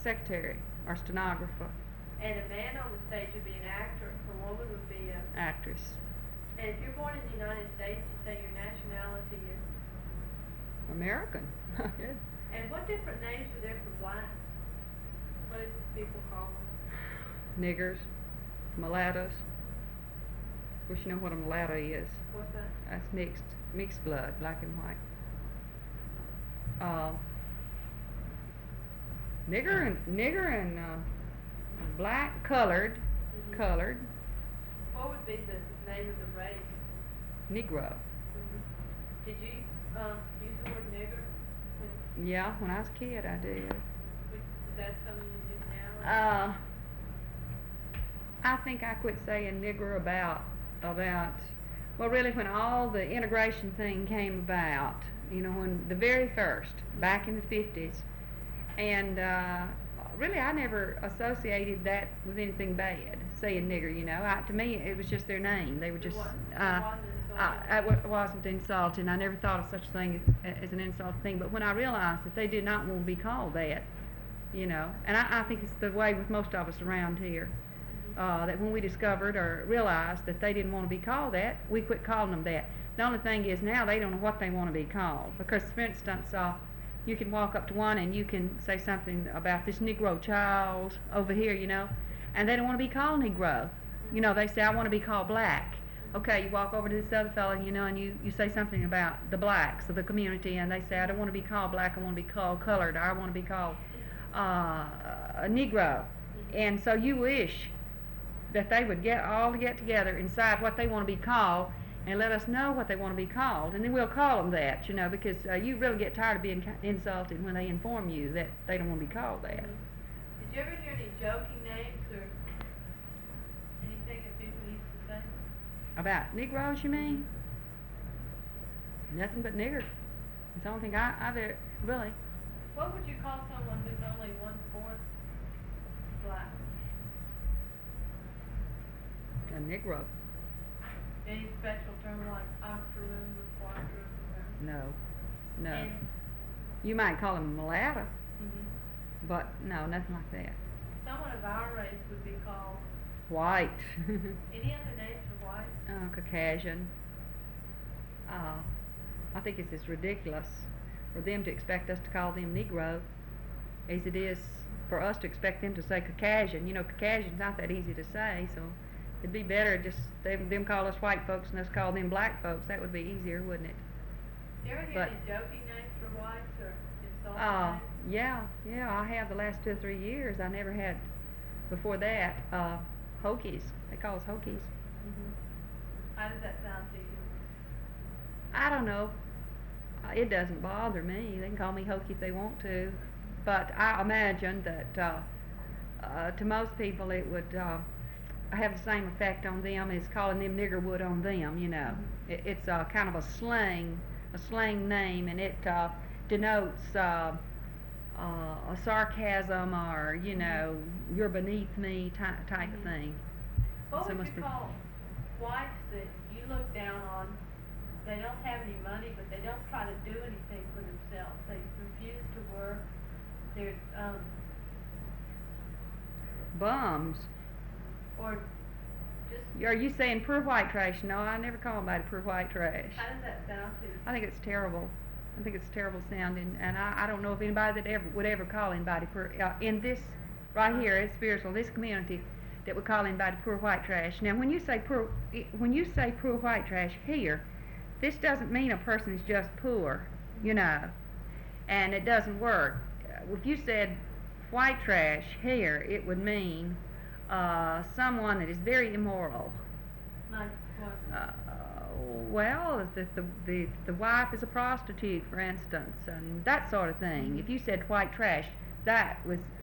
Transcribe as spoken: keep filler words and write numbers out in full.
secretary or stenographer, And a man on the stage would be an actor, a woman would be a... actress. And if you're born in the United States, you say your nationality is... American. Yes. And what different names are there for blacks? What do people call them? Niggers, mulattoes. Of course, you know what a mulatto is. What's that? That's mixed, mixed blood, black and white. Uh, nigger and nigger and uh, black, colored, Mhm. colored, What would be the name of the race? Negro. Mhm. Did you uh, use the word nigger? When, Yeah, when I was a kid, I did. when, is that something you do now? Uh, I think I quit saying nigger about about well, really, when all the integration thing came about, you know, when the very first back in the fifties, and uh, really, I never associated that with anything bad. Saying nigger, you know, I, to me, it was just their name. They were It just. wa- it Uh, wasn't I, insulting. I w- wasn't insulting. I never thought of such a thing as, as an insult thing. But when I realized that they did not want to be called that, you know, and I, I think it's the way with most of us around here. Uh, that when we discovered or realized that they didn't want to be called that, we quit calling them that. The only thing is now they don't know what they want to be called. Because, for instance, uh, you can walk up to one and you can say something about this Negro child over here, you know, and they don't want to be called Negro. You know, they say, I want to be called black. Okay, you walk over to this other fellow, you know, and you, you say something about the blacks of the community, and they say, I don't want to be called black, I want to be called colored, or I want to be called uh, a Negro. And so you wish that they would get all get together and decide what they want to be called and let us know what they want to be called, and then we'll call them that, you know, because uh, you really get tired of being ki- insulted when they inform you that they don't want to be called that. Mhm. Did you ever hear any joking names or anything that people used to say? About Negroes, you mean? Nothing but nigger. It's the only thing I, I've ever, really. What would you call someone who's only one-fourth black? A Negro. Any special term like octoroon or quadroon or... No. No. And, You might call him mulatto, mhm. but no, nothing like that. Someone of our race would be called... White. Any other names for white? uh, Caucasian. Uh, I think it's as ridiculous for them to expect us to call them Negro as it is for us to expect them to say Caucasian. You know, Caucasian's not that easy to say, so it'd be better just them, them call us white folks and us call them black folks. That would be easier, wouldn't it? Do you ever hear But- any joking names for whites or insulting Uh, names? yeah, yeah, I have the last two or three years. I never had before that. Uh, Hokies. They call us Hokies. Mhm. How does that sound to you? I don't know. Uh, It doesn't bother me. They can call me Hokey if they want to. But I imagine that uh, uh, to most people it would uh, have the same effect on them as calling them nigger would on them, you know. Mhm. It, it's uh, kind of a slang, a slang name, and it uh, denotes uh, uh, a sarcasm or, you know, you're beneath me ty- type of Mhm. thing. What So would must you be- call whites that you look down on? They don't have any money, but they don't try to do anything for themselves. They refuse to work. They're, um, Bums. or just, Are you saying poor white trash? No, I never call anybody poor white trash. how does that sound to you? I think it's terrible. I think it's terrible sounding, and I, I don't know if anybody that ever would ever call anybody poor uh, in this right here at Spiritual, this community, that would call anybody poor white trash. Now, when you say poor, i- when you say poor white trash here, this doesn't mean a person is just poor, you know, and it doesn't work. Uh, If you said white trash here, it would mean uh, someone that is very immoral. Like what? Uh, well, the, the the the wife is a prostitute, for instance, and that sort of thing. If you said white trash, that was